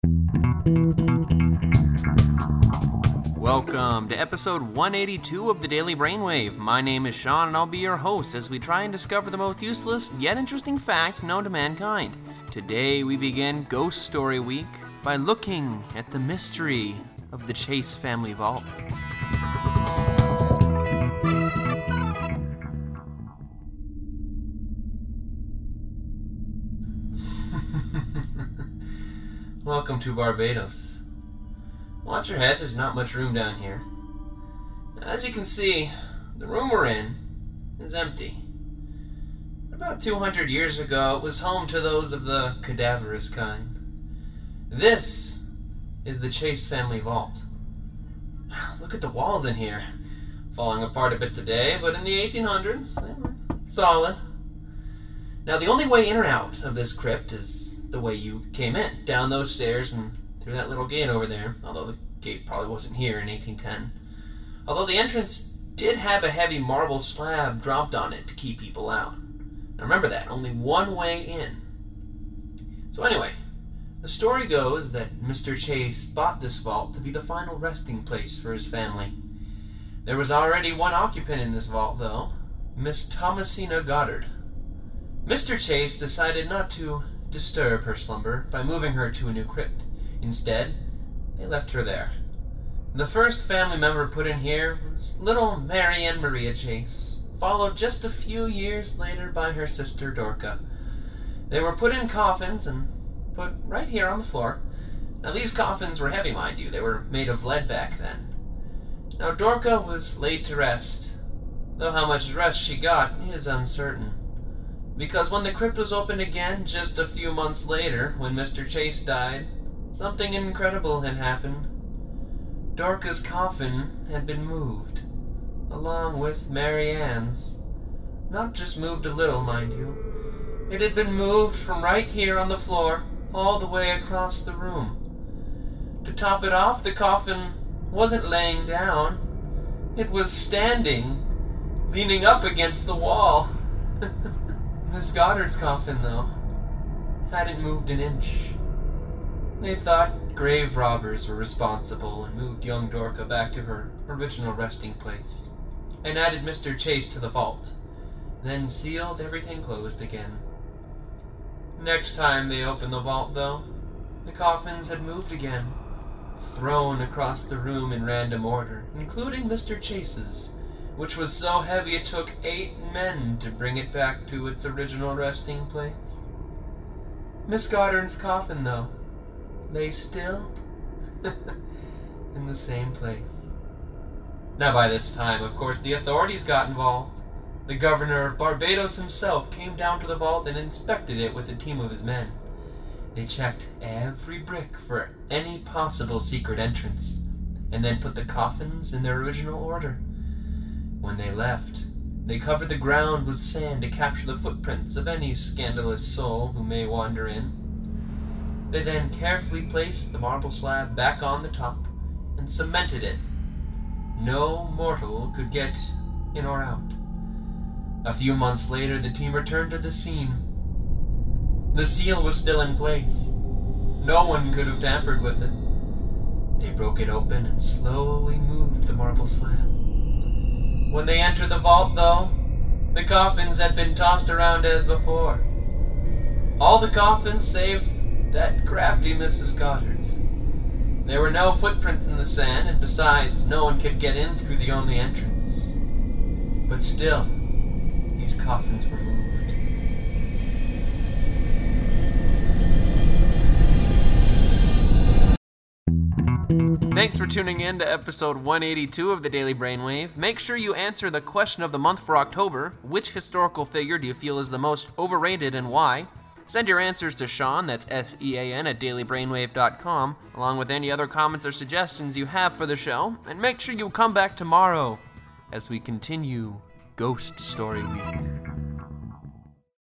Welcome to episode 182 of the Daily Brainwave. My name is Sean and I'll be your host as we try and discover the most useless yet interesting fact known to mankind. Today we begin Ghost Story Week by looking at the mystery of the Chase family vault. Welcome to Barbados. Watch your head, there's not much room down here. As you can see, the room we're in is empty. About 200 years ago, it was home to those of the cadaverous kind. This is the Chase family vault. Look at the walls in here. Falling apart a bit today, but in the 1800s, they were solid. Now, the only way in or out of this crypt is the way you came in, down those stairs and through that little gate over there, although the gate probably wasn't here in 1810. Although the entrance did have a heavy marble slab dropped on it to keep people out. Now remember that, only one way in. So anyway, the story goes that Mr. Chase bought this vault to be the final resting place for his family. There was already one occupant in this vault, though, Miss Thomasina Goddard. Mr. Chase decided not to disturb her slumber by moving her to a new crypt. Instead, they left her there. The first family member put in here was little Mary Ann Maria Chase, followed just a few years later by her sister Dorca. They were put in coffins and put right here on the floor. Now these coffins were heavy, mind you. They were made of lead back then. Now Dorca was laid to rest, though how much rest she got is uncertain. Because when the crypt was opened again just a few months later, when Mr. Chase died, something incredible had happened. Dorca's coffin had been moved, along with Mary Ann's. Not just moved a little, mind you. It had been moved from right here on the floor all the way across the room. To top it off, the coffin wasn't laying down. It was standing, leaning up against the wall. Miss Goddard's coffin, though, hadn't moved an inch. They thought grave robbers were responsible and moved young Dorca back to her original resting place, and added Mr. Chase to the vault, then sealed everything closed again. Next time they opened the vault, though, the coffins had moved again, thrown across the room in random order, including Mr. Chase's, which was so heavy it took 8 men to bring it back to its original resting place. Miss Goddard's coffin, though, lay still in the same place. Now by this time, of course, the authorities got involved. The governor of Barbados himself came down to the vault and inspected it with a team of his men. They checked every brick for any possible secret entrance, and then put the coffins in their original order. When they left, they covered the ground with sand to capture the footprints of any scandalous soul who may wander in. They then carefully placed the marble slab back on the top and cemented it. No mortal could get in or out. A few months later, the team returned to the scene. The seal was still in place. No one could have tampered with it. They broke it open and slowly moved the marble slab. When they entered the vault, though, the coffins had been tossed around as before. All the coffins save that crafty Mrs. Goddard's. There were no footprints in the sand, and besides, no one could get in through the only entrance. But still, these coffins were moved. Thanks for tuning in to episode 182 of the Daily Brainwave. Make sure you answer the question of the month for October. Which historical figure do you feel is the most overrated and why? Send your answers to Sean, that's S-E-A-N, at dailybrainwave.com, along with any other comments or suggestions you have for the show. And make sure you come back tomorrow as we continue Ghost Story Week.